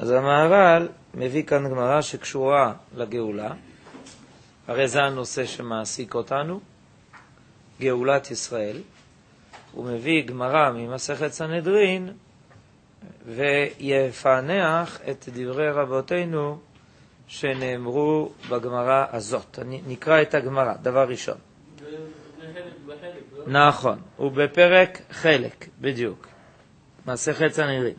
אז המהר"ל מביא כאן גמרא שקשורה לגאולה, הרי זה הנושא שמעסיק אותנו, גאולת ישראל. הוא מביא גמרא ממסכת סנהדרין ויפענח את דברי רבותינו שנאמרו בגמרא הזאת. נקרא את הגמרא, דבר ראשון. נכון, הוא בפרק חלק, בדיוק. מסכת סנהדרין.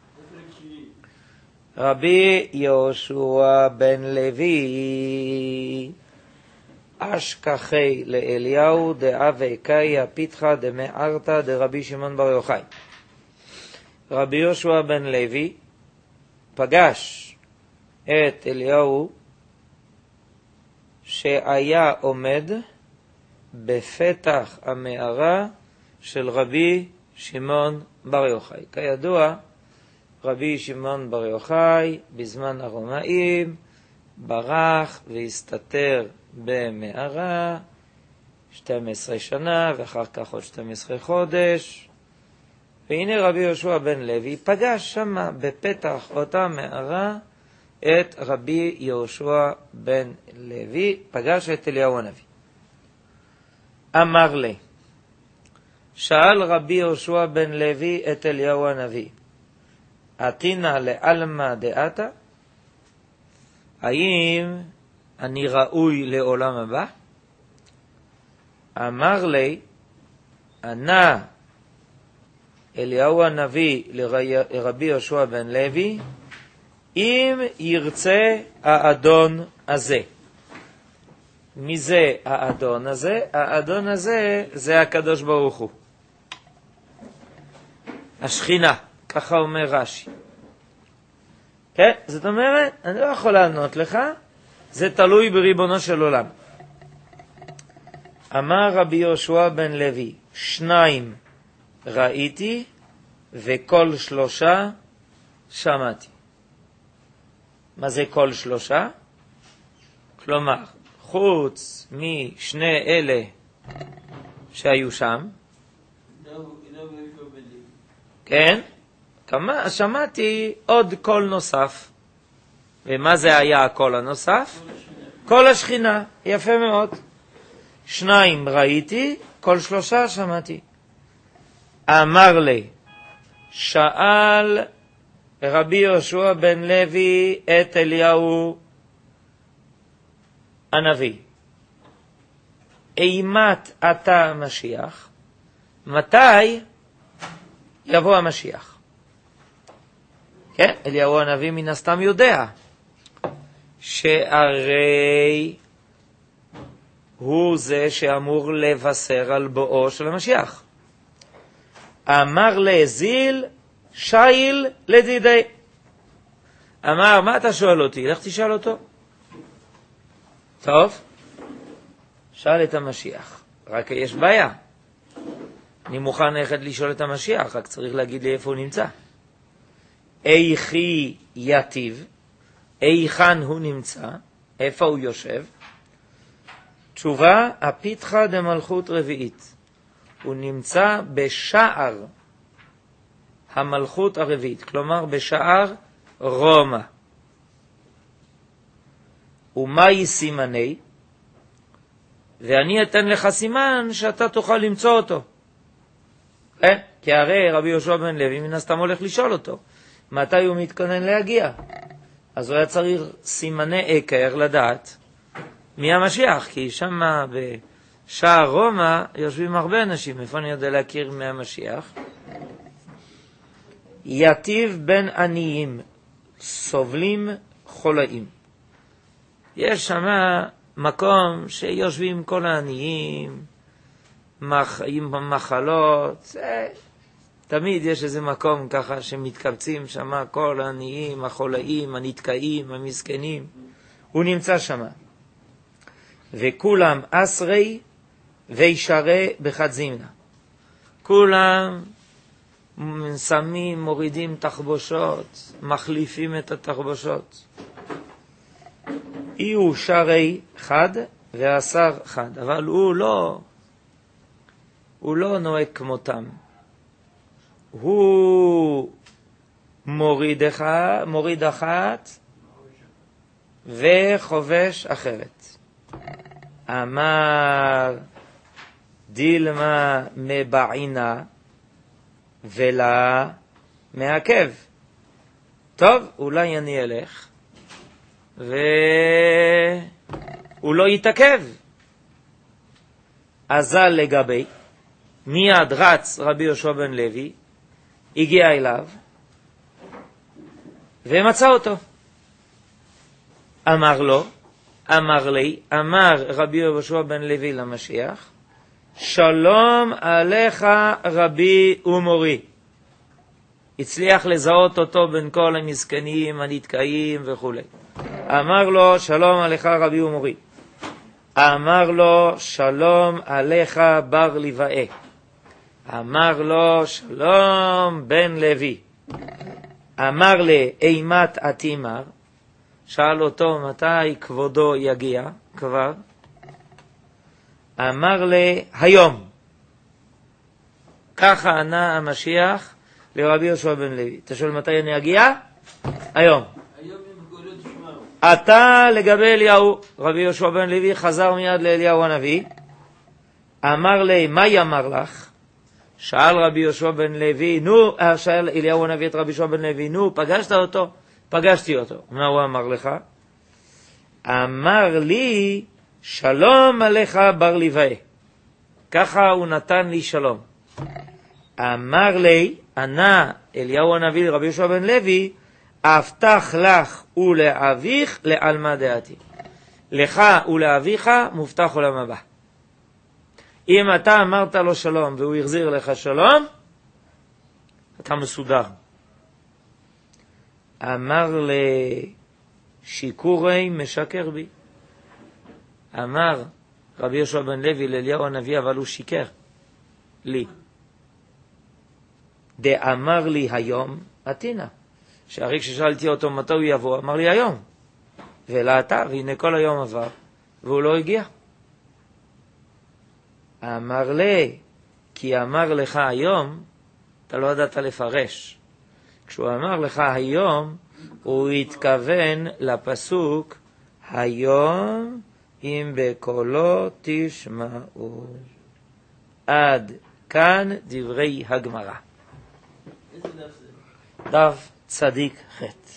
רבי יהושע בן לוי אשכחי לאליהו דאבי קאי הפיתחה דמערתא דרבי שמעון בר יוחאי. רבי יהושע בן לוי פגש את אליהו שהיה עומד בפתח המערה של רבי שמעון בר יוחאי. כידוע, רבי שמעון בר יוחאי בזמן הרומאים ברח והסתתר במערה 12 שנה ואחר כך עוד 12 חודש, והנה רבי יהושע בן לוי פגש שם בפתח אותה מערה את רבי יהושע בן לוי, פגש את אליהו הנביא. אמר לי, שאל רבי יהושע בן לוי את אליהו הנביא, עתינה לעלמא דעתה, האם אני ראוי לעולם הבא? אמר לי, ענה אליהו הנביא לרבי יהושע בן לוי, אם ירצה האדון הזה. מי זה האדון הזה? האדון הזה זה הקדוש ברוך הוא, השכינה, ככה אומר רש"י. כן, זאת אומרת, אני לא יכול לענות לך, זה תלוי בריבונו של עולם. אמר רבי יהושע בן לוי, 2 ראיתי וכל 3 שמעתי. מה זה כל 3? כלומר, חוץ משני אלה שהיו שם, כן, שמעתי עוד קול נוסף. ומה זה היה הקול הנוסף? קול השכינה. יפה מאוד. 2 ראיתי, קול 3 שמעתי. אמר לי, שאל רבי יהושע בן לוי את אליהו הנביא, אימת אתה המשיח? מתי יבוא המשיח? כן, אליהו הנביא מן הסתם יודע שהרי הוא זה שאמור לבשר על בואו של המשיח. אמר להזיל שייל לדידי. אמר, מה אתה שואל אותי? לך תשאל אותו. טוב, שאל את המשיח. רק יש בעיה, אני מוכן ללכת לשאול את המשיח, רק צריך להגיד לי איפה הוא נמצא. איכי יתיב, איכן הוא נמצא, איפה הוא יושב? תשובה, הפיתחה דמלכות רביעית. הוא נמצא בשער המלכות הרביעית, כלומר בשער רומא. ומאי סימני? ואני אתן לך סימן שאתה תוכל למצוא אותו. כי הרי רבי יהושע בן לוי מן הסתם הולך לשאול אותו מתי הוא מתכונן להגיע. אז הוא היה צריך סימני עיקר לדעת מי המשיח, כי שם בשער רומא יושבים הרבה אנשים. איפה אני יודע להכיר מי המשיח? יתיב בין עניים, סובלים חולאים. יש שם מקום שיושבים כל העניים, עם מחלות. תמיד יש איזה מקום ככה שמתקבצים שם כל העניים, החולאים, הנתקעים, המסכנים. הוא נמצא שם. וכולם אסרי וישרי בחד זימנה. כולם שמים, מורידים תחבושות, מחליפים את התחבושות. יהיו שרי חד ועשר חד, אבל הוא לא נוהג כמותם. הוא מוריד אחת וחובש אחרת. אמר דילמה מבעינה ולה מעכב. טוב, אולי אני אלך והוא לא יתעכב. אזל לגבי, מיד רץ רבי יהושע בן לוי, הגיע אליו ומצא אותו. אמר לו, אמר לי, אמר רבי יהושע בן לוי למשיח, שלום עליך רבי ומורי. הצליח לזהות אותו בין כל המסכנים, הנתקעים וכו'. אמר לו, שלום עליך רבי ומורי. אמר לו, שלום עליך בר לבאה. אמר לו, שלום בן לוי. אמר לאימת עתימר, שאל אותו מתי כבודו יגיע כבר. אמר לי, היום. ככה ענה המשיח לרבי יהושע בן לוי. אתה שואל מתי אני אגיע? היום. אתה לגבי אליהו, רבי יהושע בן לוי חזר מיד לאליהו הנביא. אמר לי, מה יאמר לך? שאל רבי יהושע בן לוי, שאל אליהו הנביא את רבי יהושע בן לוי, פגשת אותו? פגשתי אותו. מה הוא אמר לך? אמר לי, שלום עליך בר לבאה. ככה הוא נתן לי שלום. אמר לי, ענה אליהו הנביא לרבי יהושע בן לוי, אבטח לך ולאביך לעלמא דעתי. לך ולאביך מובטח עולם הבא. אם אתה אמרת לו שלום והוא החזיר לך שלום, אתה מסודר. אמר לשיקורי משקר בי. אמר רבי יהושע בן לוי לאליהו הנביא, אבל הוא שיקר לי. דאמר לי היום עתינה. שהרי כששאלתי אותו מתי הוא יבוא, אמר לי היום. ולעתה, והנה כל היום עבר, והוא לא הגיע. אמר לי, כי אמר לך היום, אתה לא ידעת לפרש. כשהוא אמר לך היום, הוא התכוון לפסוק, היום אם בקולו תשמעו. עד כאן דברי הגמרא. איזה דף זה? דף צדיק ח'.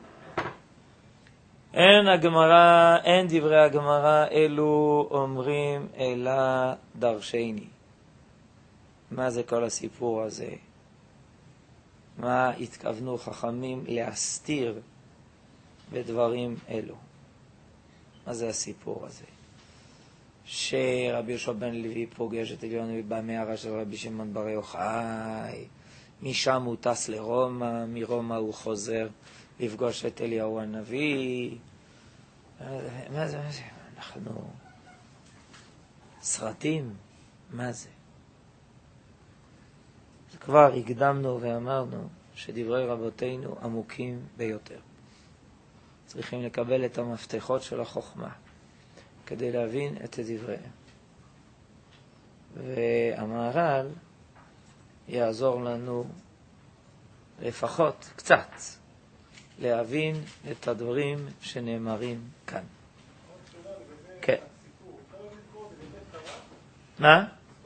אין דברי הגמרא אלו אומרים אלא דרשני. מה זה כל הסיפור הזה? מה התכוונו חכמים להסתיר בדברים אלו? מה זה הסיפור הזה? שרבי יהושע בן לוי פוגש את אליהו הנביא במערה של רבי שמעון בר יוחאי, משם הוא טס לרומא, מרומא הוא חוזר לפגוש את אליהו הנביא. מה זה? אנחנו סרטים? מה זה? כבר הקדמנו ואמרנו שדברי רבותינו עמוקים ביותר. צריכים לקבל את המפתחות של החוכמה כדי להבין את דבריהם. והמהר"ל יעזור לנו לפחות קצת להבין את הדברים שנאמרים כאן. כן. מה?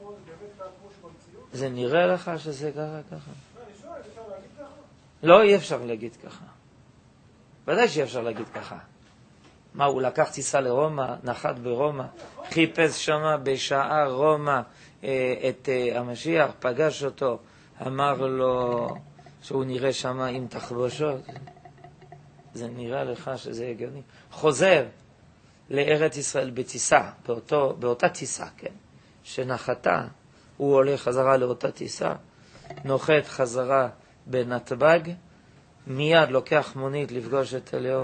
זה נראה לך שזה ככה? לא, אי אפשר להגיד ככה. ודאי שאי אפשר להגיד ככה. מה, הוא לקח טיסה לרומא, נחת ברומא, חיפש שמה בשעה רומא את המשיח, פגש אותו, אמר לו שהוא נראה שמה עם תחבושות. זה נראה לך שזה הגיוני. חוזר לארץ ישראל בטיסה, באותה טיסה, כן, שנחתה, הוא הולך חזרה לאותה טיסה, נוחת חזרה בנתב"ג, מיד לוקח מונית לפגוש את אליהו.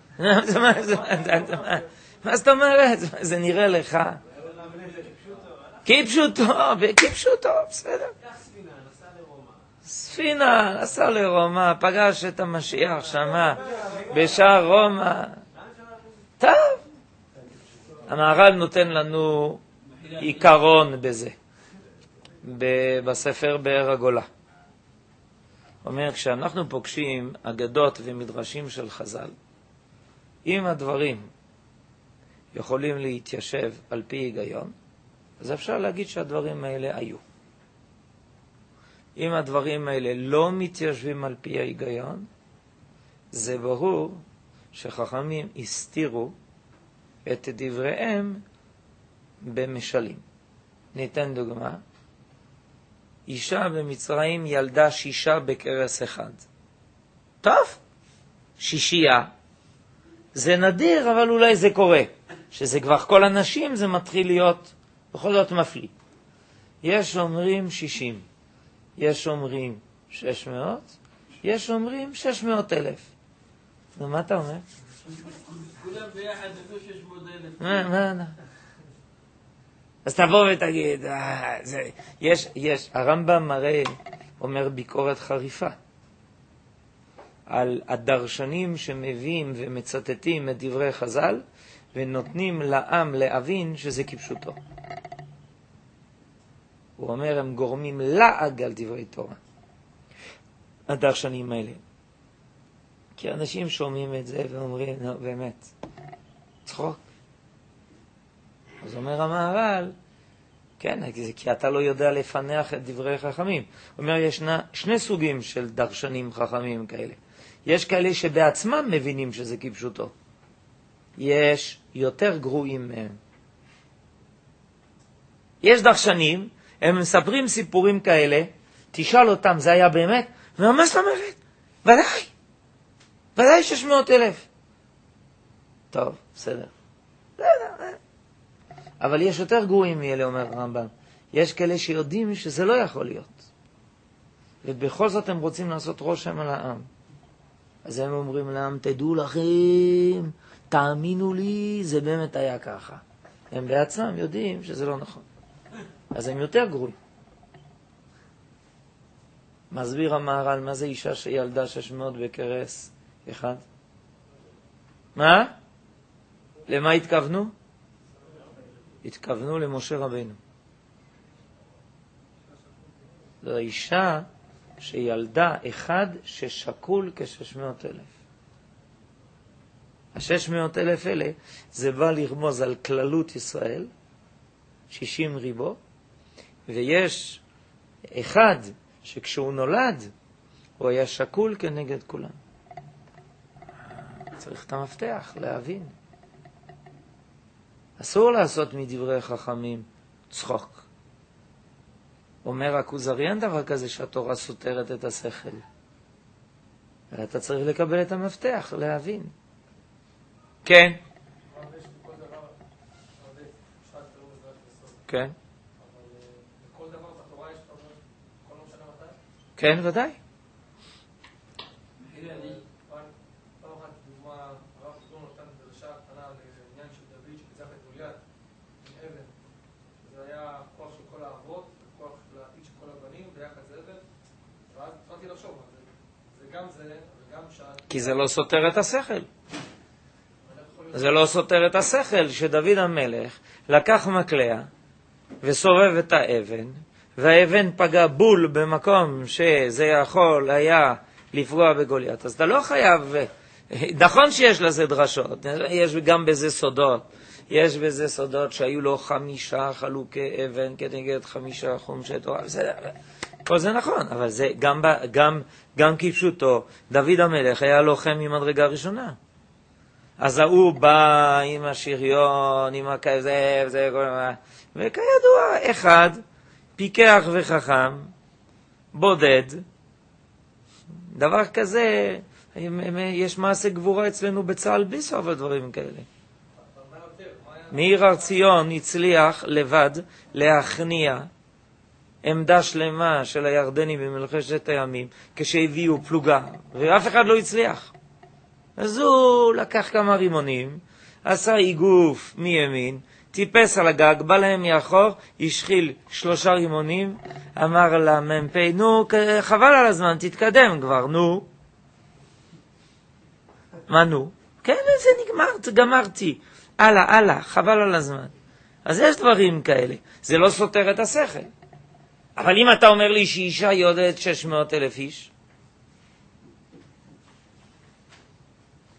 מה זאת אומרת? זה נראה לך? כפשוטו, בסדר. ספינה, נסע לרומא, פגש את המשיח שמה בשער רומא. טוב. המהר"ל נותן לנו עיקרון בזה, בספר באר הגולה. אומר, כשאנחנו פוגשים אגדות ומדרשים של חז"ל, אם הדברים יכולים להתיישב על פי היגיון, אז אפשר להגיד שהדברים האלה היו. אם הדברים האלה לא מתיישבים על פי ההיגיון, זה ברור שחכמים הסתירו את דבריהם במשלים. ניתן דוגמה. אישה במצרים ילדה 6 בכרס אחד. טוב, 6. זה נדיר, אבל אולי זה קורה. שזה כבר כל הנשים, זה מתחיל להיות בכל זאת מפליא. יש אומרים 60, יש אומרים 600, יש אומרים 600,000. נו, מה אתה אומר? כולם ביחד נתנו 600,000. מה? אז תבוא ותגיד, הרמב"ם מראה, אומר ביקורת חריפה, על הדרשנים שמביאים ומצטטים את דברי חז"ל, ונותנים לעם להבין שזה כפשוטו. הוא אומר, הם גורמים לעג על דברי תורה. הדרשנים האלה. כי אנשים שומעים את זה ואומרים, לא, באמת, צחוק. אז אומר המהר"ל, כן, כי אתה לא יודע לפנח את דברי חכמים. הוא אומר, יש 2 סוגים של דרשנים חכמים כאלה. יש כאלה שבעצמם מבינים שזה כפשוטו. יש יותר גרועים מהם. יש דרשנים, הם מספרים סיפורים כאלה, תשאל אותם, זה היה באמת? ומה זאת אומרת? ודאי 600,000. טוב, בסדר. אבל יש יותר גרועים מאלה, אומר הרמב"ם. יש כאלה שיודעים שזה לא יכול להיות. ובכל זאת הם רוצים לעשות רושם על העם. אז הם אומרים לעם, תדעו לכם, תאמינו לי, זה באמת היה ככה. הם בעצמם יודעים שזה לא נכון. אז הם יותר גרועים. מסביר המהר"ל, מה זה אישה שילדה 600 בכרס אחד? מה? למה התכוונו? התכוונו למשה רבינו. זו אישה שילדה אחד ששקול כ-600,000. ה-600,000 אלה, זה בא לרמוז על כללות ישראל, 60 ריבו, ויש אחד שכשהוא נולד, הוא היה שקול כנגד כולם. צריך את המפתח להבין. אסור לעשות מדברי חכמים צחוק. אומר הכוזרי, אין דבר כזה שהתורה סותרת את השכל. אתה צריך לקבל את המפתח, להבין. כן. כן. בכל דבר בתורה יש כל לא משנה מתי? כן, ודאי. פעם אחת דוגמה, הרב פתאום נתן דרשה קטנה לעניין של דוד שפיצח את גוליית עם אבן. זה היה כוח של כל האבות, כוח של העתיד של כל הבנים, ביחד זה אבן. ואז התחלתי לחשוב, זה גם זה וגם שאל. כי זה לא סותר את השכל. זה לא סותר את השכל שדוד המלך לקח מקלע וסובב את האבן, והאבן פגע בול במקום שזה יכול היה לפגוע בגוליית. אז אתה לא חייב, נכון שיש לזה דרשות, יש גם בזה סודות. יש בזה סודות שהיו לו 5 חלוקי אבן כנגד 5 חומשי תורה. כל זה נכון, אבל זה גם כפשוטו, דוד המלך היה לוחם ממדרגה ראשונה. אז הוא בא עם השריון, עם הכזה, וכידוע, אחד, פיקח וחכם, בודד, דבר כזה, יש מעשה גבורה אצלנו בצהל בלי סוף על דברים כאלה. מאיר הר ציון הצליח לבד להכניע עמדה שלמה של הירדנים במלחמת הימים, כשהביאו פלוגה, ואף אחד לא הצליח. אז הוא לקח כמה רימונים, עשה איגוף מימין, טיפס על הגג, בא להם מאחור, השחיל 3 רימונים, אמר למ"פ, נו, חבל על הזמן, תתקדם כבר, נו. מה נו? כן, זה נגמר, גמרתי. הלאה, חבל על הזמן. אז יש דברים כאלה, זה לא סותר את השכל. אבל אם אתה אומר לי שאישה יודעת 600,000 איש,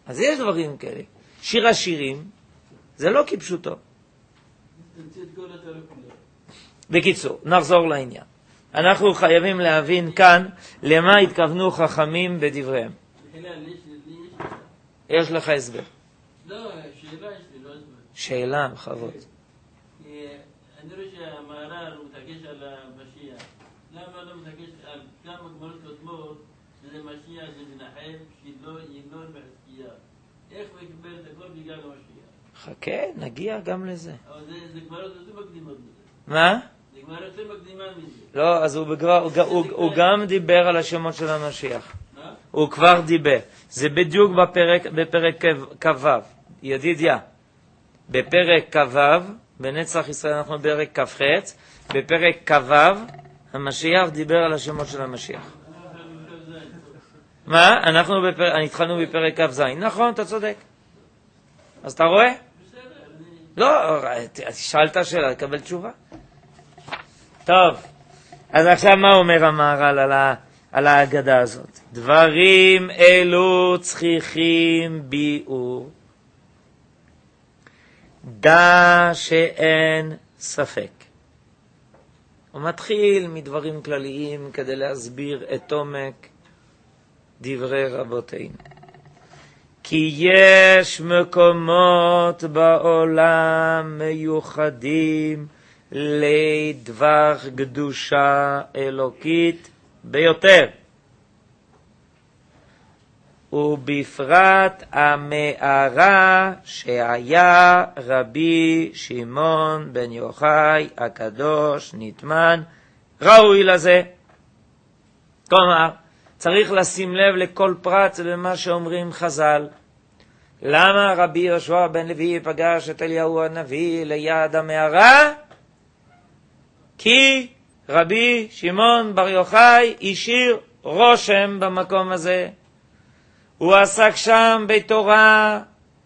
אז יש דברים כאלה. שיר השירים, זה לא כפשוטו. בקיצור, נחזור לעניין. אנחנו חייבים להבין כאן למה התכוונו חכמים בדבריהם. יש לך הסבר. לא, שאלה יש לי, לא הסבר. שאלה, בכבוד. אני רואה שהמהר"ל הוא מתעקש על המשיח. למה לא מתעקש על כמה גמרות קודמות, שזה משיח, זה מנחם, שילה, ינון וחזקיה. איך הוא יקבל את הכל בגלל המשיח? חכה, נגיע גם לזה. אבל זה גמרות יותר מקדימות מזה. מה? זה גמרות יותר מקדימה מזה. לא, אז הוא גם דיבר על השמות של המשיח. מה? הוא כבר דיבר. זה בדיוק בפרק כ"ו. ידידיה, בפרק כ"ו, בנצח ישראל אנחנו בפרק כ"ח, בפרק כ"ו, המשיח דיבר על השמות של המשיח. מה? התחלנו בפרק כ"ז. נכון, אתה צודק. אז אתה רואה? לא, שאלת שאלה, תקבל תשובה. טוב, אז עכשיו מה אומר המהר"ל על ההגדה הזאת? דברים אלו צריכים ביאור. דע שאין ספק. הוא מתחיל מדברים כלליים כדי להסביר את עומק דברי רבותינו. כי יש מקומות בעולם מיוחדים לדבר קדושה אלוקית ביותר. ובפרט המערה שהיה רבי שמעון בן יוחאי הקדוש נטמן ראוי לזה. כלומר, צריך לשים לב לכל פרט במה שאומרים חז"ל. למה רבי יהושע בן לוי פגש את אליהו הנביא ליד המערה? כי רבי שמעון בר יוחאי השאיר רושם במקום הזה. הוא עסק שם בתורה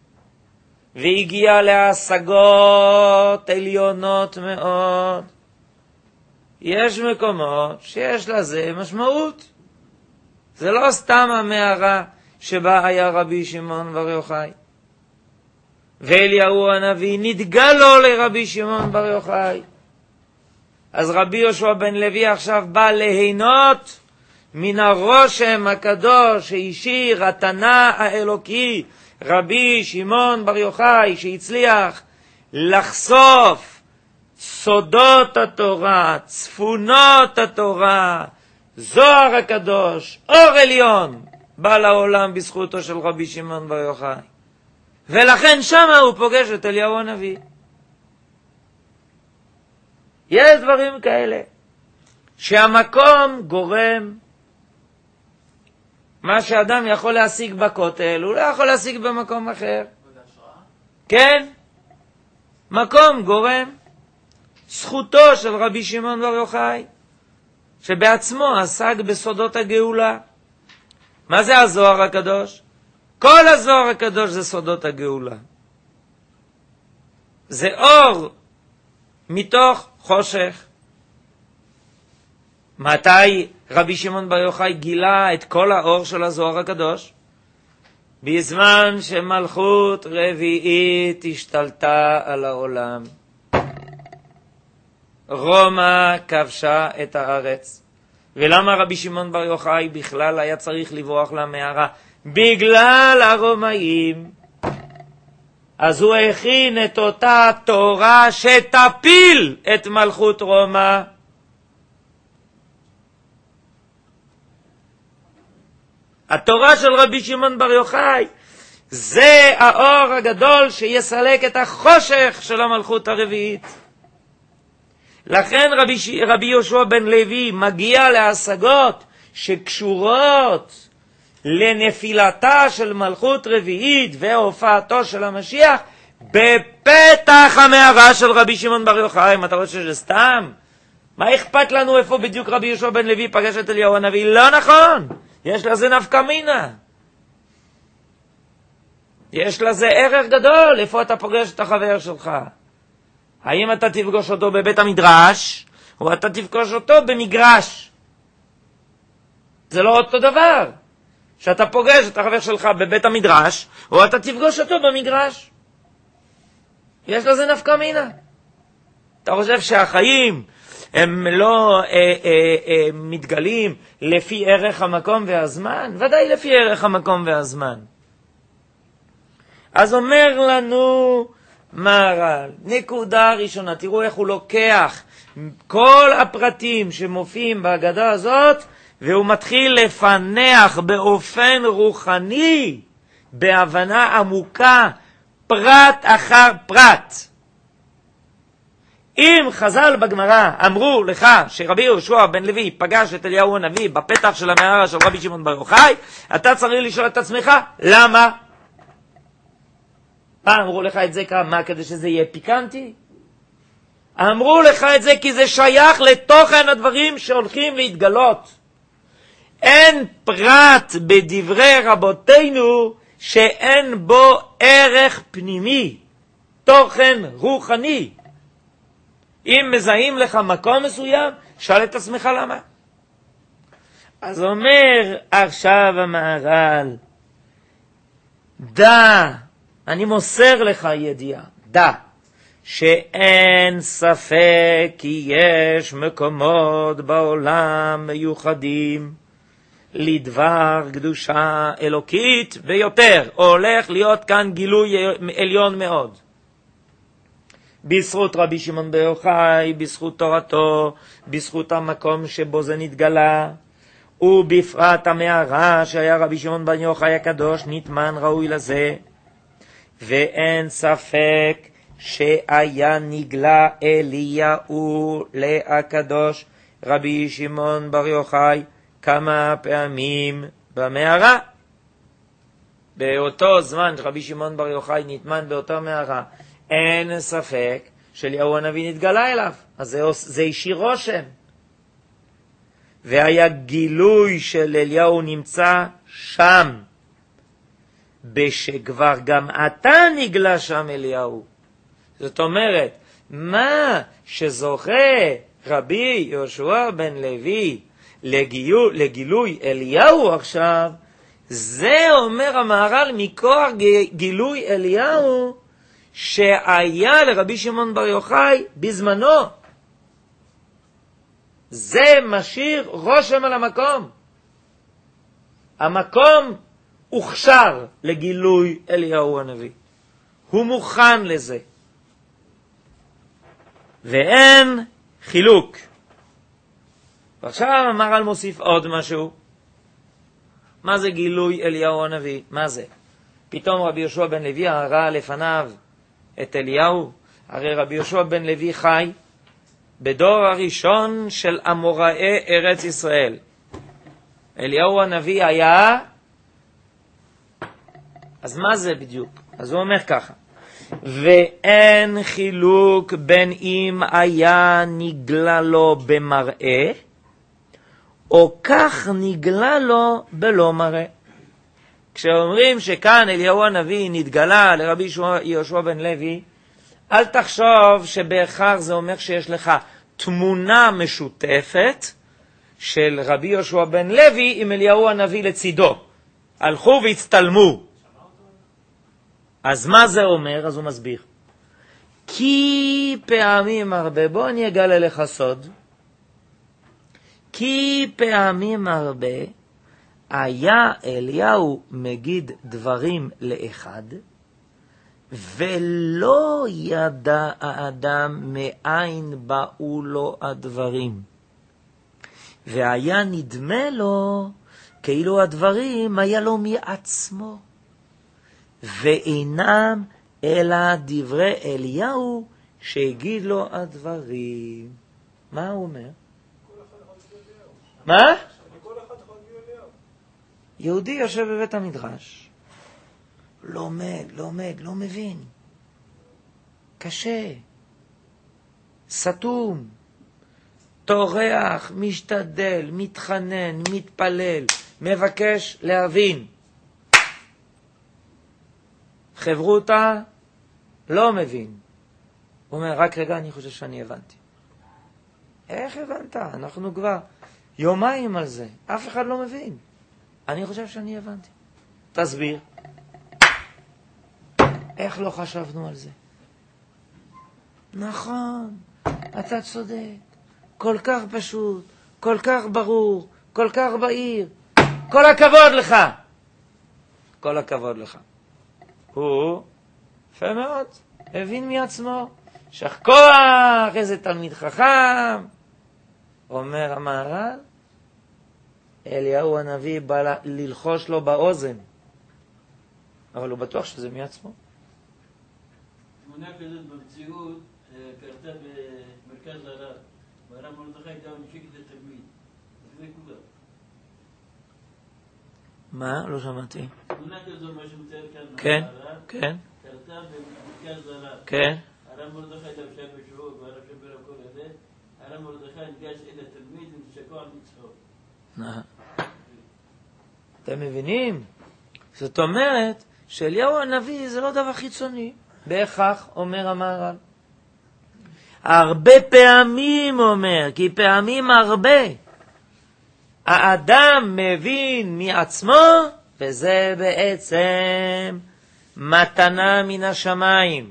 והגיע להשגות עליונות מאוד. יש מקומות שיש לזה משמעות. זה לא סתם המערה שבה היה רבי שמעון בר יוחאי. ואליהו הנביא נתגלה לו לרבי שמעון בר יוחאי. אז רבי יהושע בן לוי עכשיו בא ליהנות מן הרושם הקדוש שהשאיר התנא האלוקי רבי שמעון בר יוחאי, שהצליח לחשוף סודות התורה, צפונות התורה, זוהר הקדוש, אור עליון, בא לעולם בזכותו של רבי שמעון בר יוחאי. ולכן שמה הוא פוגש את אליהו הנביא. יש דברים כאלה שהמקום גורם. מה שאדם יכול להשיג בכותל, הוא לא יכול להשיג במקום אחר. כן? מקום גורם. זכותו של רבי שמעון בר יוחאי, שבעצמו עסק בסודות הגאולה. מה זה הזוהר הקדוש? כל הזוהר הקדוש זה סודות הגאולה. זה אור מתוך חושך. מתי רבי שמעון בר יוחאי גילה את כל האור של הזוהר הקדוש? בזמן שמלכות רביעית השתלטה על העולם. רומא כבשה את הארץ. ולמה רבי שמעון בר יוחאי בכלל היה צריך לברוח למערה? בגלל הרומאים. אז הוא הכין את אותה תורה שתפיל את מלכות רומא. התורה של רבי שמעון בר יוחאי זה האור הגדול שיסלק את החושך של המלכות הרביעית. לכן רבי יהושע בן לוי מגיע להשגות שקשורות לנפילתה של מלכות רביעית והופעתו של המשיח בפתח המערה של רבי שמעון בר יוחאי. מה אתה רואה שזה סתם? מה אכפת לנו איפה בדיוק רבי יהושע בן לוי פגש את אליהו הנביא? לא נכון. יש לזה נפקא מינה. יש לזה ערך גדול. איפה אתה פוגש את החבר שלך? האם אתה תפגוש אותו בבית המדרש, או אתה תפגוש אותו במגרש? זה לא אותו דבר. שאתה פוגש את החבר שלך בבית המדרש, או אתה תפגוש אותו במגרש. יש לזה נפקא מינה. אתה חושב שהחיים הם לא מתגלים לפי ערך המקום והזמן? ודאי לפי ערך המקום והזמן. אז אומר לנו מהר"ל, נקודה ראשונה, תראו איך הוא לוקח כל הפרטים שמופיעים בהגדה הזאת, והוא מתחיל לפנח באופן רוחני, בהבנה עמוקה, פרט אחר פרט. אם חז"ל בגמרא אמרו לך שרבי יהושע בן לוי פגש את אליהו הנביא בפתח של המערה של רבי שמעון בר יוחאי, אתה צריך לשאול את עצמך, למה? אמרו לך את זה כמה? כדי שזה יהיה פיקנטי? אמרו לך את זה כי זה שייך לתוכן הדברים שהולכים להתגלות. אין פרט בדברי רבותינו שאין בו ערך פנימי, תוכן רוחני. אם מזהים לך מקום מסוים, שאל את עצמך למה. אז אומר עכשיו המהר"ל, דע, אני מוסר לך ידיעה, דע, שאין ספק כי יש מקומות בעולם מיוחדים לדבר קדושה אלוקית ביותר, הולך להיות כאן גילוי עליון מאוד. בזכות רבי שמעון בר יוחאי, בזכות תורתו, בזכות המקום שבו זה נתגלה, ובפרט המערה שהיה רבי שמעון בר יוחאי הקדוש נטמן ראוי לזה. ואין ספק שהיה נגלה אליהו לקדוש רבי שמעון בר יוחאי כמה פעמים במערה. באותו זמן רבי שמעון בר יוחאי נטמן באותה מערה, אין ספק שאליהו הנביא נתגלה אליו, אז זה השאיר רושם. והיה גילוי של אליהו נמצא שם, בשכבר גם אתה נגלה שם אליהו. זאת אומרת, מה שזוכה רבי יהושע בן לוי לגילוי אליהו עכשיו, זה אומר המהר"ל מכוח גילוי אליהו שהיה לרבי שמעון בר יוחאי בזמנו. זה משאיר רושם על המקום. המקום הוכשר לגילוי אליהו הנביא. הוא מוכן לזה. ואין חילוק. ועכשיו המהר"ל מוסיף עוד משהו. מה זה גילוי אליהו הנביא? מה זה? פתאום רבי יהושע בן לוי ראה לפניו את אליהו. הרי רבי יהושע בן לוי חי בדור הראשון של אמוראי ארץ ישראל. אליהו הנביא היה, אז מה זה בדיוק? אז הוא אומר ככה, ואין חילוק בין אם היה נגלה לו במראה, או כך נגלה לו בלא מראה. כשאומרים שכאן אליהו הנביא נתגלה לרבי יהושע בן לוי, אל תחשוב שבהכרח זה אומר שיש לך תמונה משותפת של רבי יהושע בן לוי עם אליהו הנביא לצידו. הלכו והצטלמו. אז מה זה אומר? אז הוא מסביר. כי פעמים הרבה, בוא אני אגלה לך סוד, כי פעמים הרבה היה אליהו מגיד דברים לאחד, ולא ידע האדם מאין באו לו הדברים. והיה נדמה לו כאילו הדברים היה לו מעצמו, ואינם אלא דברי אליהו שהגיד לו הדברים. מה הוא אומר? מה? יהודי יושב בבית המדרש, לומד, לא מבין. קשה. סתום. תורח, משתדל, מתחנן, מתפלל, מבקש להבין. חברותה לא מבין. הוא אומר, רק רגע, אני חושב שאני הבנתי. איך הבנת? אנחנו כבר יומיים על זה. אף אחד לא מבין. אני חושב שאני הבנתי. תסביר. איך לא חשבנו על זה? נכון, אתה צודק. כל כך פשוט, כל כך ברור, כל כך בהיר. כל הכבוד לך. כל הכבוד לך. הוא, יפה מאוד, הבין מעצמו. שכוח, איזה תלמיד חכם. אומר המהר"ל, אליהו הנביא בא ללחוש לו באוזן. אבל הוא בטוח שזה מעצמו. תמונה כזאת במציאות קרתה במרכז הרב. והרב מרדכי גם משיק את התלמיד. זה כולם. מה? לא שמעתי. תמונה כזאת, מה שמצייר כאן כן, הרב, כן, קרתה במרכז הרב. כן. הרב מרדכי גם שם בשיעור, והרב שבר הכל הזה. הרב מרדכי ניגש אל התלמיד ונשקו על מצחו. אתם מבינים? זאת אומרת שאליהו הנביא זה לא דבר חיצוני. בהכרח, אומר המהר"ל. הרבה פעמים אומר, כי פעמים הרבה. האדם מבין מעצמו, וזה בעצם מתנה מן השמיים.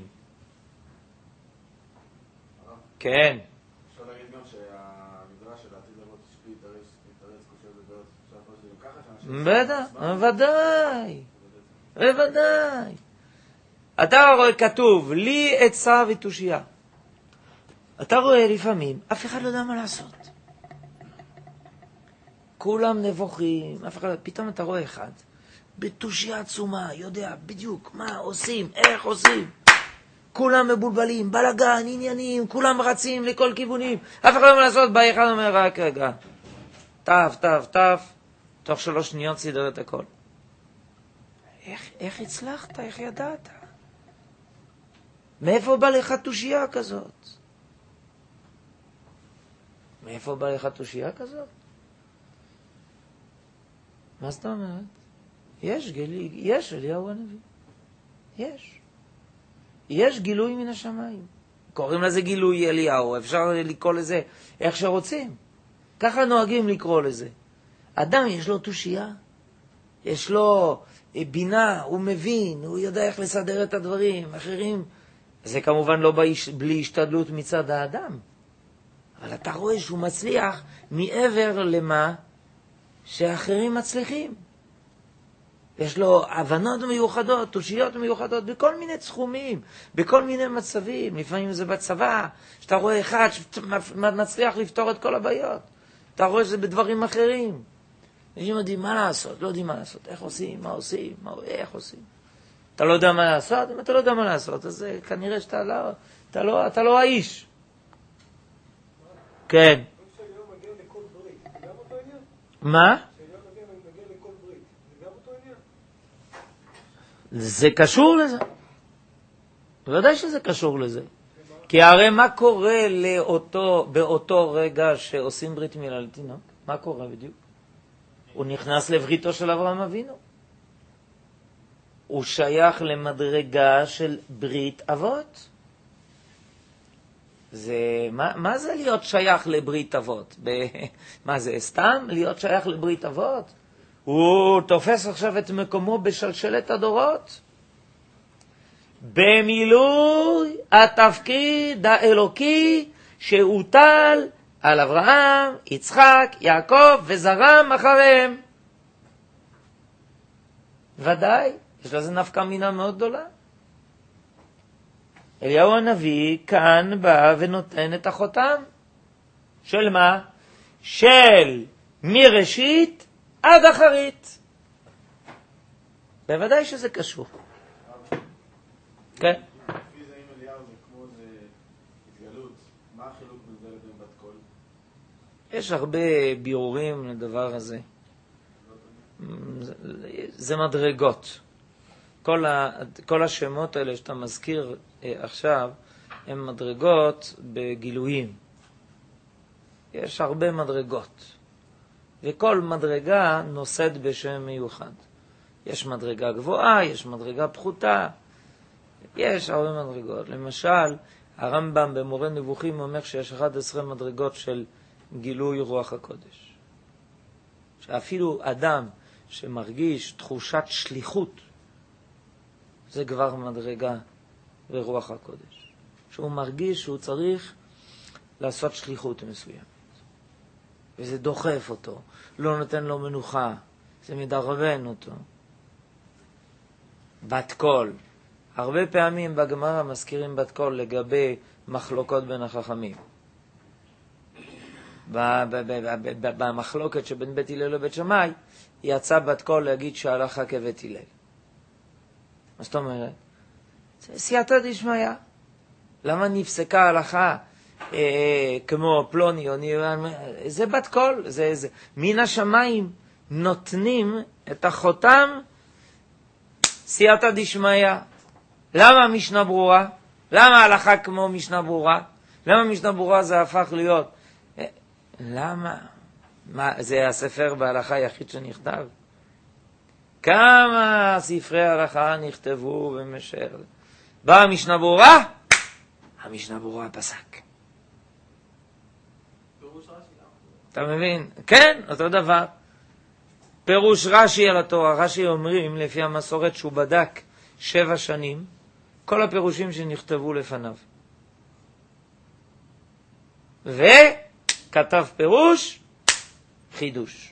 כן. אפשר להגיד גם שהמדרש של העתיד לבוא תשפי יתרץ כושר בבעיות, אפשר לפרש את זה ככה שאנשים... בוודאי, בוודאי. אתה רואה כתוב, לי עצה ותושייה. אתה רואה לפעמים, אף אחד לא יודע מה לעשות. כולם נבוכים, אף אחד, פתאום אתה רואה אחד, בתושייה עצומה, יודע בדיוק מה עושים, איך עושים. כולם מבולבלים, בלגן, עניינים, כולם רצים לכל כיוונים. אף אחד לא מה לעשות, בא אחד אומר, רק רגע. תף, תוך 3 שניות סידר את הכל. איך הצלחת? איך ידעת? מאיפה בא לך תושייה כזאת? מאיפה בא לך תושייה כזאת? מה זאת אומרת? יש אליהו הנביא. יש גילוי מן השמיים. קוראים לזה גילוי אליהו, אפשר לקרוא לזה איך שרוצים. ככה נוהגים לקרוא לזה. אדם יש לו תושייה, יש לו בינה, הוא מבין, הוא יודע איך לסדר את הדברים, אחרים. זה כמובן לא בלי השתדלות מצד האדם. אבל אתה רואה שהוא מצליח מעבר למה שאחרים מצליחים. יש לו הבנות מיוחדות, תושיות מיוחדות, בכל מיני תחומים, בכל מיני מצבים. לפעמים זה בצבא, שאתה רואה אחד שמצליח לפתור את כל הבעיות. אתה רואה שזה בדברים אחרים. אנשים יודעים מה לעשות, לא יודעים מה לעשות. איך עושים, מה עושים, איך עושים. אתה לא יודע מה לעשות? אם אתה לא יודע מה לעשות, אז כנראה שאתה לא האיש. כן. מה? זה קשור לזה. בוודאי שזה קשור לזה. כי הרי מה קורה באותו רגע שעושים ברית מילה לתינוק? מה קורה בדיוק? הוא נכנס לבריתו של אברהם אבינו. הוא שייך למדרגה של ברית אבות. מה זה להיות שייך לברית אבות? מה זה, סתם להיות שייך לברית אבות? הוא תופס עכשיו את מקומו בשלשלת הדורות. במילוי התפקיד האלוקי שהוטל על אברהם, יצחק, יעקב וזרם אחריהם. ודאי, יש לזה נפקא מינה מאוד גדולה. אליהו הנביא כאן בא ונותן את החותם. של מה? של מראשית עד אחרית. בוודאי שזה קשור. כן? לפי זה אם אליהו זה כמו זה התגלות, מה החילוק בין זה לבין בת קול? יש הרבה בירורים לדבר הזה. זה מדרגות. כל השמות האלה שאתה מזכיר עכשיו, הם מדרגות בגילויים. יש הרבה מדרגות. וכל מדרגה נושאת בשם מיוחד. יש מדרגה גבוהה, יש מדרגה פחותה. יש הרבה מדרגות. למשל, הרמב"ם במורה נבוכים אומר שיש 11 מדרגות של גילוי רוח הקודש. שאפילו אדם שמרגיש תחושת שליחות, זה כבר מדרגה ברוח הקודש. שהוא מרגיש שהוא צריך לעשות שליחות מסוימת. וזה דוחף אותו, לא נותן לו מנוחה, זה מדרבן אותו. בת קול. הרבה פעמים בגמרא מזכירים בת קול לגבי מחלוקות בין החכמים. במחלוקת שבין בית הלל לבית שמאי, יצא בת קול להגיד שההלכה כבית הלל. מה זאת אומרת? זה סייעתא דשמיא. למה נפסקה ההלכה כמו פלוני או זה בת קול, זה מן השמיים נותנים את החותם סייעתא דשמיא. למה משנה ברורה? למה ההלכה כמו משנה ברורה? למה משנה ברורה זה הפך להיות? למה? זה הספר בהלכה היחיד שנכתב? כמה ספרי ההלכה נכתבו במשך? באה משנה ברורה? המשנה ברורה פסק. אתה מבין? כן, אותו דבר. פירוש רש"י על התורה. רש"י אומרים, לפי המסורת שהוא בדק 7 שנים, כל הפירושים שנכתבו לפניו. וכתב פירוש חידוש.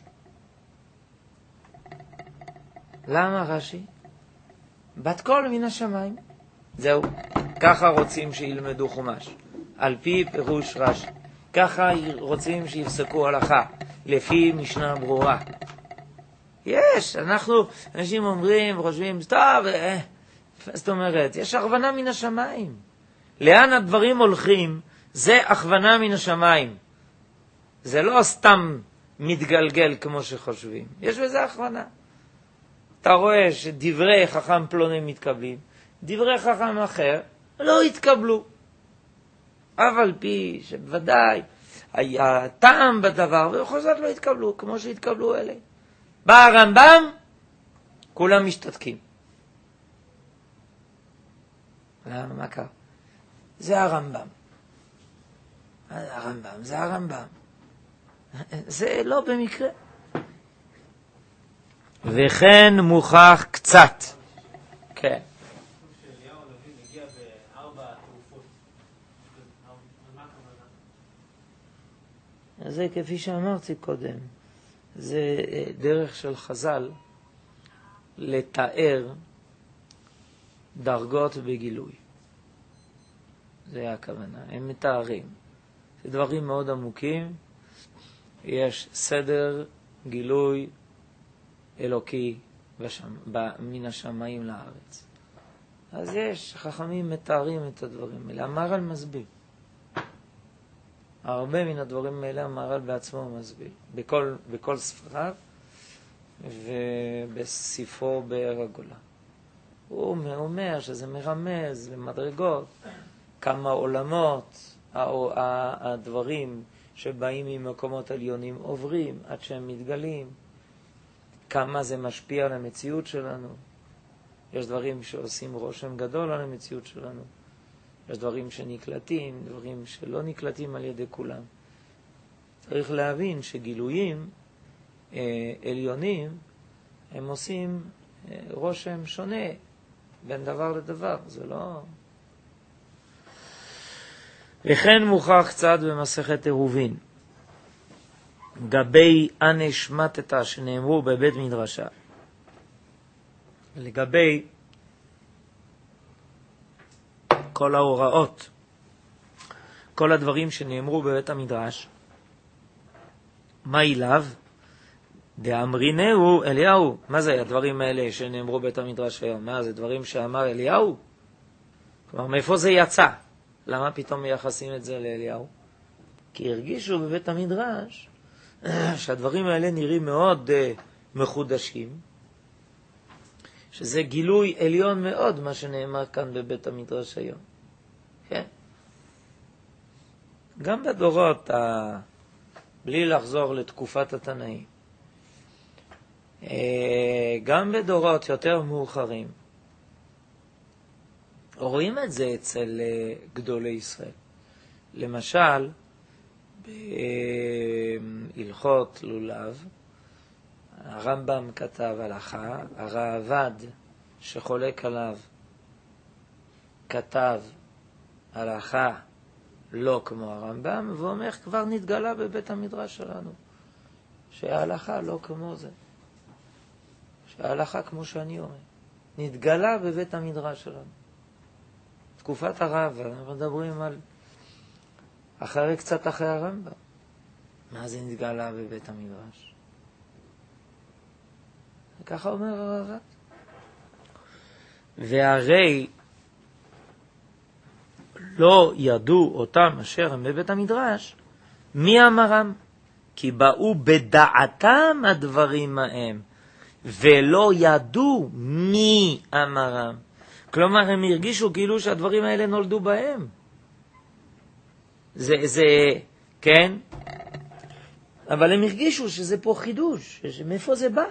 למה רש"י? בת קול מן השמיים. זהו. ככה רוצים שילמדו חומש. על פי פירוש רש"י. ככה רוצים שיפסקו הלכה. לפי משנה ברורה. יש, אנשים אומרים וחושבים, טוב, זאת אומרת, יש הכוונה מן השמיים. לאן הדברים הולכים, זה הכוונה מן השמיים. זה לא סתם מתגלגל כמו שחושבים. יש בזה הכוונה. אתה רואה שדברי חכם פלוני מתקבלים, דברי חכם אחר לא התקבלו. אבל פי שבוודאי היה טעם בדבר, ובכל זאת לא התקבלו, כמו שהתקבלו אלה. בא הרמב"ם, כולם משתתקים. למה? מה קרה? זה הרמב"ם. הרמב"ם, זה הרמב"ם. זה לא במקרה. וכן מוכח קצת. כן. שאליהו הנביא מגיע ב4 תעופות. מה הכוונה? זה כפי שאמרתי קודם. זה דרך של חז"ל לתאר דרגות בגילוי. זה הכוונה. הם מתארים. זה דברים מאוד עמוקים. יש סדר גילוי אלוקי מן השמיים לארץ. אז יש, חכמים מתארים את הדברים האלה. המהר"ל מסביר. הרבה מן הדברים האלה המהר"ל בעצמו מסביר. בכל ספריו ובספרו באר הגולה. הוא אומר שזה מרמז למדרגות, כמה עולמות, הדברים שבאים ממקומות עליונים עוברים עד שהם מתגלים, כמה זה משפיע על המציאות שלנו. יש דברים שעושים רושם גדול על המציאות שלנו. יש דברים שנקלטים, דברים שלא נקלטים על ידי כולם. צריך להבין שגילויים עליונים הם עושים רושם שונה בין דבר לדבר. זה לא... וכן מוכח קצת במסכת עירובין. גבי אנש מתתה שנאמרו בבית מדרשה. לגבי כל ההוראות, כל הדברים שנאמרו בבית המדרש, מה אליו? דאמרינהו אליהו. מה זה הדברים האלה שנאמרו בבית המדרש היום? מה זה דברים שאמר אליהו? כלומר, מאיפה זה יצא? למה פתאום מייחסים את זה לאליהו? כי הרגישו בבית המדרש שהדברים האלה נראים מאוד מחודשים, שזה גילוי עליון מאוד מה שנאמר כאן בבית המדרש היום. כן? גם בדורות, בלי לחזור לתקופת התנאים, גם בדורות יותר מאוחרים, רואים את זה אצל גדולי ישראל. למשל, בהלכות לולב, הרמב"ם כתב הלכה, הראב"ד שחולק עליו כתב הלכה לא כמו הרמב"ם, ואומר כבר נתגלה בבית המדרש שלנו שההלכה לא כמו זה, שההלכה כמו שאני אומר נתגלה בבית המדרש שלנו. תקופת הרב, אנחנו מדברים על קצת אחרי הרמב"ם. מה זה נתגלה בבית המדרש? ככה אומר הרב. והרי לא ידעו אותם אשר הם בבית המדרש, מי אמרם? כי באו בדעתם הדברים ההם, ולא ידעו מי אמרם. כלומר, הם הרגישו כאילו שהדברים האלה נולדו בהם. כן? אבל הם הרגישו שזה פה חידוש, מאיפה זה בא?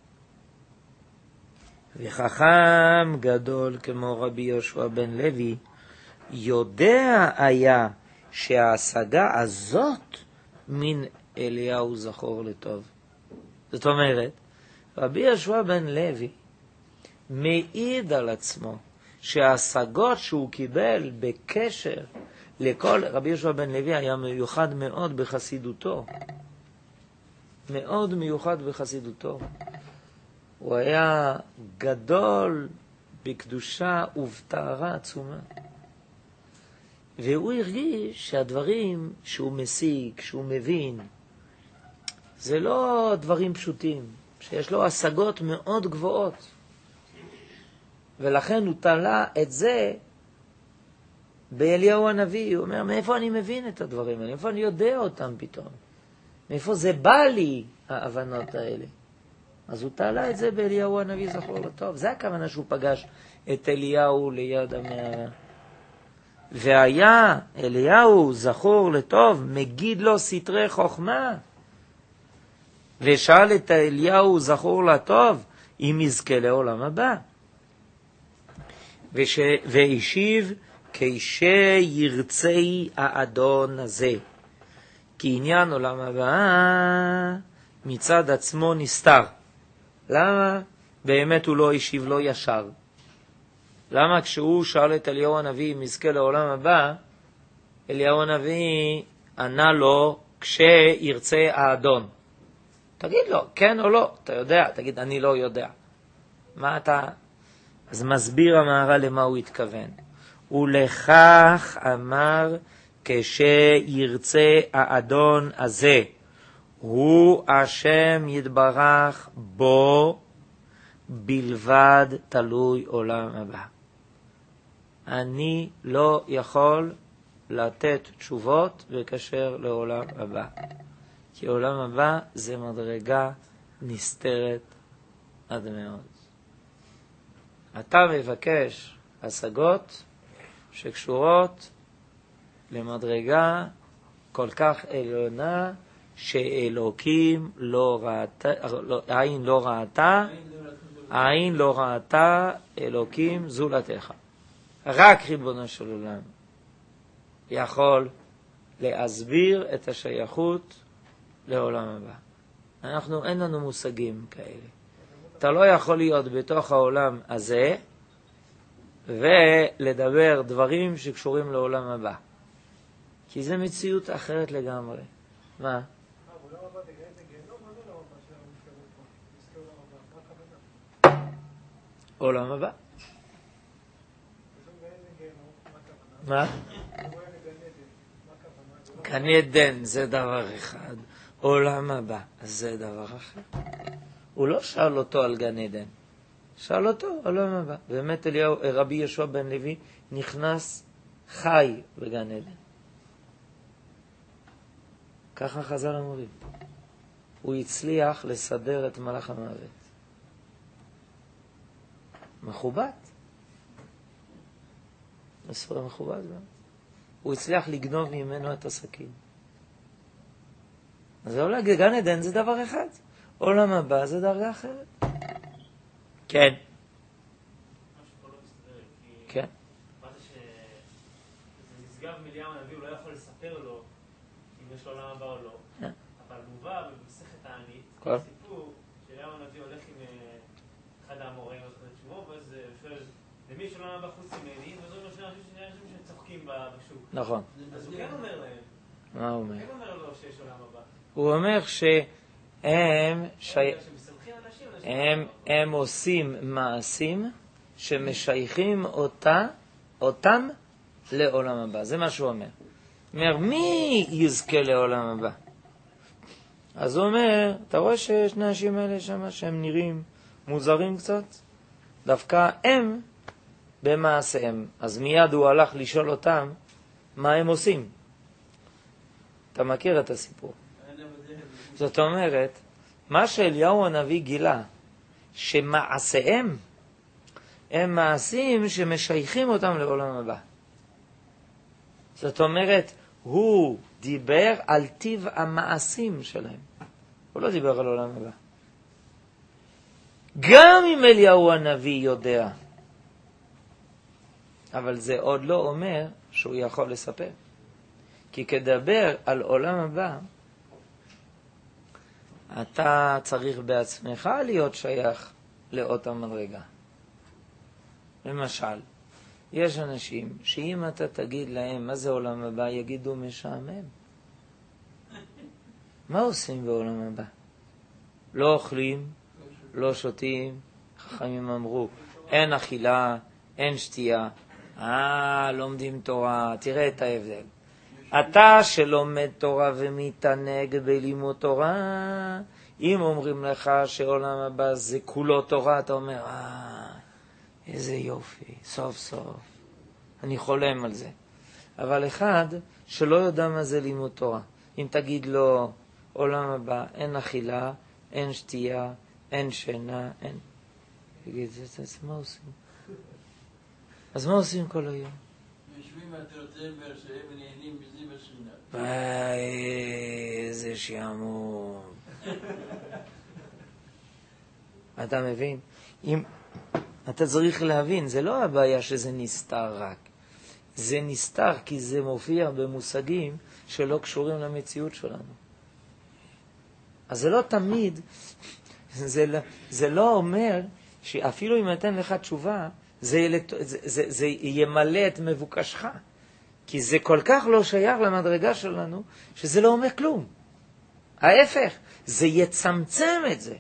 וחכם גדול כמו רבי יהושע בן לוי, יודע היה שההשגה הזאת מן אליהו זכור לטוב. זאת אומרת, רבי יהושע בן לוי מעיד על עצמו שההשגות שהוא קיבל בקשר לכל... רבי יהושע בן לוי היה מיוחד מאוד בחסידותו. מאוד מיוחד בחסידותו. הוא היה גדול בקדושה ובטהרה עצומה. והוא הרגיש שהדברים שהוא משיג, שהוא מבין, זה לא דברים פשוטים, שיש לו השגות מאוד גבוהות. ולכן הוא תלה את זה באליהו הנביא. הוא אומר, מאיפה אני מבין את הדברים האלה? מאיפה אני יודע אותם פתאום? מאיפה זה בא לי, ההבנות האלה? אז הוא תלה את זה באליהו הנביא זכור לטוב. זה הכוונה שהוא פגש את אליהו ליד המערה. והיה אליהו זכור לטוב, מגיד לו סתרי חוכמה. ושאל את אליהו זכור לטוב, אם יזכה לעולם הבא. והשיב, כשירצי האדון הזה. כי עניין עולם הבא מצד עצמו נסתר. למה? באמת הוא לא השיב לו ישר. למה כשהוא שאל את אליהו הנביא אם יזכה לעולם הבא, אליהו הנביא ענה לו כשירצה האדון. תגיד לו, כן או לא? אתה יודע? תגיד, אני לא יודע. מה אתה? אז מסביר המהר"ל למה הוא התכוון. ולכך אמר כשירצה האדון הזה, הוא השם יתברך בו בלבד תלוי עולם הבא. אני לא יכול לתת תשובות בקשר לעולם הבא. כי עולם הבא זה מדרגה נסתרת עד מאוד. אתה מבקש השגות שקשורות למדרגה כל כך עליונה שאלוקים לא ראתה, העין לא ראתה אלוקים זולתך. רק ריבונו של עולם יכול להסביר את השייכות לעולם הבא. אנחנו אין לנו מושגים כאלה. אתה לא יכול להיות בתוך העולם הזה ולדבר דברים שקשורים לעולם הבא. כי זה מציאות אחרת לגמרי. מה? עולם הבא. מה? גן עדן זה דבר אחד, עולם הבא זה דבר אחר. הוא לא שאל אותו על גן עדן, שאל אותו עולם הבא. באמת רבי יהושע בן לוי נכנס חי בגן עדן. ככה חז"ל אומרים. הוא הצליח לסדר את מלאך המוות. מכובד. מספר מכובד גם. הוא הצליח לגנוב ממנו את הסכין. אז אולי גן עדן זה דבר אחד. עולם הבא זה דרגה אחרת. כן. משהו פה לא מסתדר, כי... כן. אמרת שזה נשגב מאליהו הנביא, הוא לא יכול לספר לו אם יש לו עולם הבא או לא. אבל מובא במסכת תענית, סיפור שאליהו הנביא הולך עם אחד האמוראים, לא זוכר את שמו, ואז הוא שואל, למי שלא נבא חוץ ממני, ואז הוא אומר שני אנשים שצוחקים בשוק. נכון. אז הוא כן אומר להם. מה הוא אומר? הוא כן אומר לו שיש עולם הבא. הוא אומר הם עושים מעשים שמשייכים אותם לעולם הבא. זה מה שהוא אומר. הוא אומר, מי יזכה לעולם הבא? אז הוא אומר, אתה רואה ששני האנשים האלה שם שהם נראים מוזרים קצת? דווקא הם במעשיהם. אז מיד הוא הלך לשאול אותם מה הם עושים. אתה מכיר את הסיפור. זאת אומרת, מה שאליהו הנביא גילה, שמעשיהם הם מעשים שמשייכים אותם לעולם הבא. זאת אומרת, הוא דיבר על טיב המעשים שלהם. הוא לא דיבר על עולם הבא. גם אם אליהו הנביא יודע, אבל זה עוד לא אומר שהוא יכול לספר. כי כדבר על עולם הבא, אתה צריך בעצמך להיות שייך לאותה מדרגה. למשל, יש אנשים שאם אתה תגיד להם מה זה עולם הבא, יגידו משעמם. מה עושים בעולם הבא? לא אוכלים, לא שותים. חכמים אמרו, אין אכילה, אין שתייה. לומדים תורה, תראה את ההבדל. אתה שלומד תורה ומתענג בלימוד תורה, אם אומרים לך שעולם הבא זה כולו תורה, אתה אומר, איזה יופי, סוף סוף. אני חולם על זה. אבל אחד שלא יודע מה זה לימוד תורה, אם תגיד לו, עולם הבא, אין אכילה, אין שתייה, אין שינה, אין... תגיד, אז מה עושים? אז מה עושים כל היום? יושבים מהטרוצמבר שהם נהנים בזיו השינה. איזה שעמום. אתה מבין? אתה צריך להבין, זה לא הבעיה שזה נסתר רק. זה נסתר כי זה מופיע במושגים שלא קשורים למציאות שלנו. אז זה לא תמיד, זה לא אומר שאפילו אם נתן לך תשובה, זה ימלא את מבוקשך. כי זה כל כך לא שייך למדרגה שלנו, שזה לא אומר כלום. ההפך, זה יצמצם את זה.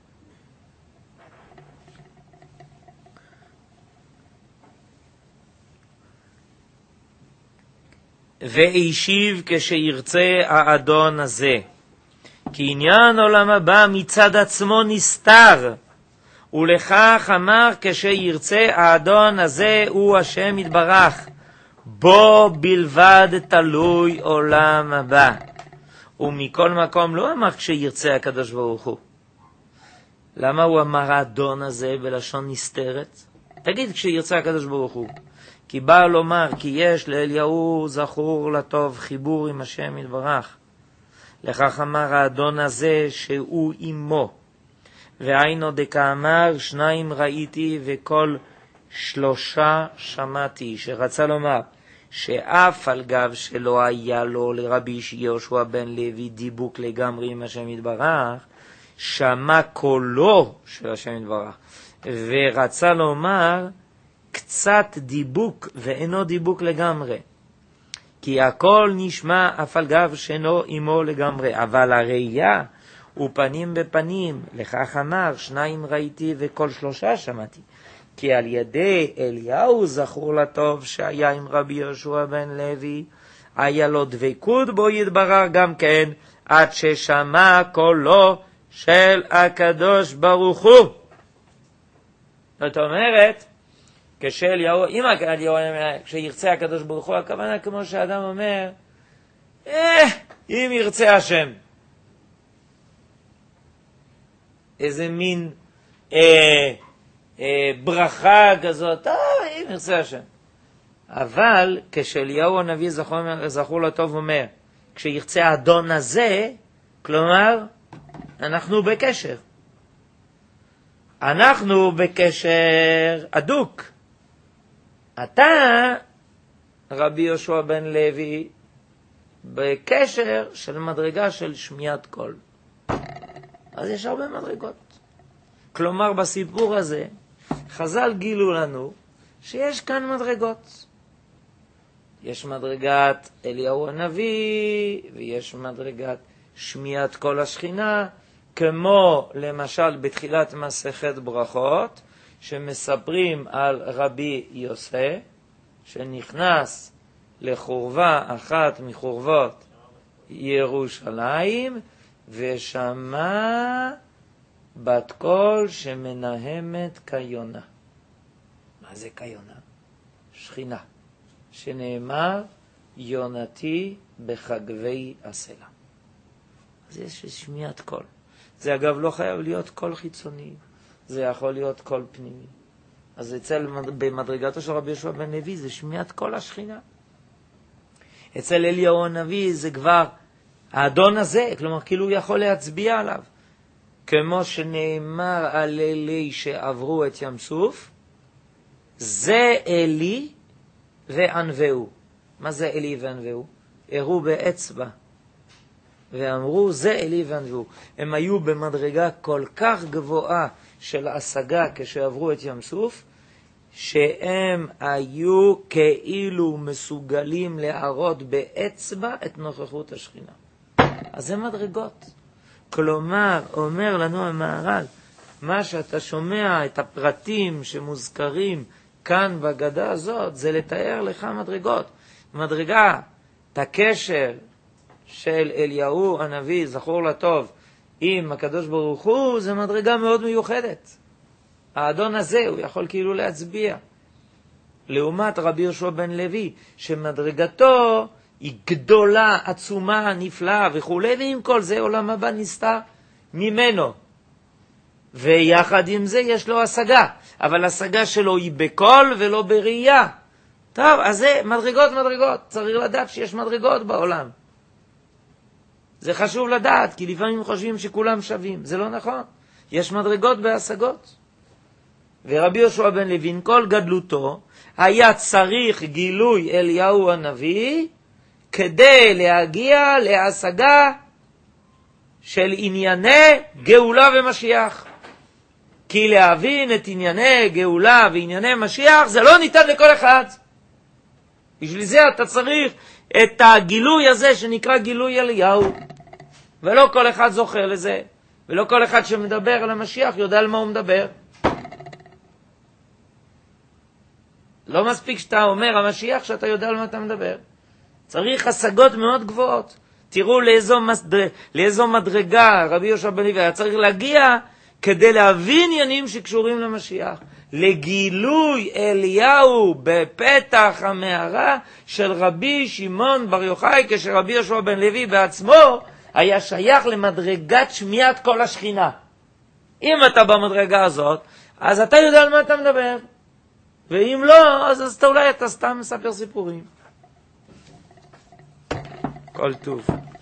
ואישיב כשירצה האדון הזה, כי עניין עולם הבא מצד עצמו נסתר, ולכך אמר כשירצה האדון הזה הוא השם יתברך, בו בלבד תלוי עולם הבא. ומכל מקום לא אמר כשירצה הקדוש ברוך הוא. למה הוא אמר האדון הזה בלשון נסתרת? תגיד כשירצה הקדוש ברוך הוא. כי בא לומר כי יש לאליהו זכור לטוב חיבור עם השם יתברך. לכך אמר האדון הזה שהוא עמו. והיינו דקאמר שניים ראיתי וכל שלושה שמעתי. שרצה לומר שאף על גב שלא היה לו לרבי יהושע בן לוי דיבוק לגמרי עם השם יתברך, שמע קולו של השם יתברך. ורצה לומר קצת דיבוק ואינו דיבוק לגמרי. כי הכל נשמע אף על גב שאינו עמו לגמרי. אבל הראייה הוא פנים בפנים. לכך אמר שניים ראיתי וכל שלושה שמעתי. כי על ידי אליהו זכור לטוב שהיה עם רבי יהושע בן לוי, היה לו דבקות בו יתברר גם כן, עד ששמע קולו של הקדוש ברוך הוא. זאת אומרת, כשאליהו, כשירצה הקדוש ברוך הוא, הכוונה כמו שאדם אומר, אם ירצה השם. איזה מין ברכה כזאת, אם ירצה השם. אבל כשאליהו הנביא זכור לטוב אומר, כשירצה האדון הזה, כלומר, אנחנו בקשר. אנחנו בקשר הדוק. אתה, רבי יהושע בן לוי, בקשר של מדרגה של שמיעת קול. אז יש הרבה מדרגות. כלומר, בסיפור הזה, חז"ל גילו לנו שיש כאן מדרגות. יש מדרגת אליהו הנביא, ויש מדרגת שמיעת כל השכינה, כמו למשל בתחילת מסכת ברכות, שמספרים על רבי יוסף, שנכנס לחורבה אחת מחורבות ירושלים, ושמע בת קול שמנהמת כיונה. מה זה כיונה? שכינה, שנאמר יונתי בחגבי הסלע. אז יש שמיעת קול. זה אגב לא חייב להיות קול חיצוני, זה יכול להיות קול פנימי. אז במדרגתו של רבי יהושע בן לוי זה שמיעת קול השכינה. אצל אליהו הנביא זה כבר האדון הזה, כלומר כאילו הוא יכול להצביע עליו. כמו שנאמר על אלי שעברו את ים סוף, זה אלי וענבהו. מה זה אלי וענבהו? הראו באצבע ואמרו זה אלי וענבהו. הם היו במדרגה כל כך גבוהה של השגה כשעברו את ים סוף, שהם היו כאילו מסוגלים להראות באצבע את נוכחות השכינה. אז זה מדרגות. כלומר, אומר לנו המהר"ל, מה שאתה שומע, את הפרטים שמוזכרים כאן בגדה הזאת, זה לתאר לך מדרגות. מדרגה, את הקשר של אליהו הנביא, זכור לטוב, עם הקדוש ברוך הוא, זה מדרגה מאוד מיוחדת. האדון הזה, הוא יכול כאילו להצביע. לעומת רבי יהושע בן לוי, שמדרגתו היא גדולה, עצומה, נפלאה וכו', ועם כל זה עולם הבא נסתר ממנו. ויחד עם זה יש לו השגה, אבל השגה שלו היא בקול ולא בראייה. טוב, אז זה מדרגות, צריך לדעת שיש מדרגות בעולם. זה חשוב לדעת, כי לפעמים חושבים שכולם שווים, זה לא נכון. יש מדרגות בהשגות. ורבי יהושע בן לוי, עם כל גדלותו, היה צריך גילוי אליהו הנביא, כדי להגיע להשגה של ענייני גאולה ומשיח. כי להבין את ענייני גאולה וענייני משיח, זה לא ניתן לכל אחד. בשביל זה אתה צריך את הגילוי הזה שנקרא גילוי אליהו. ולא כל אחד זוכר לזה. ולא כל אחד שמדבר על המשיח יודע על מה הוא מדבר. לא מספיק שאתה אומר המשיח שאתה יודע על מה אתה מדבר. צריך השגות מאוד גבוהות. תראו לאיזו מדרגה רבי יהושע בן לוי היה צריך להגיע כדי להבין עניינים שקשורים למשיח. לגילוי אליהו בפתח המערה של רבי שמעון בר יוחאי, כשרבי יהושע בן לוי בעצמו היה שייך למדרגת שמיעת כל השכינה. אם אתה במדרגה הזאת, אז אתה יודע על מה אתה מדבר. ואם לא, אז אולי אתה סתם מספר סיפורים. כל טוב.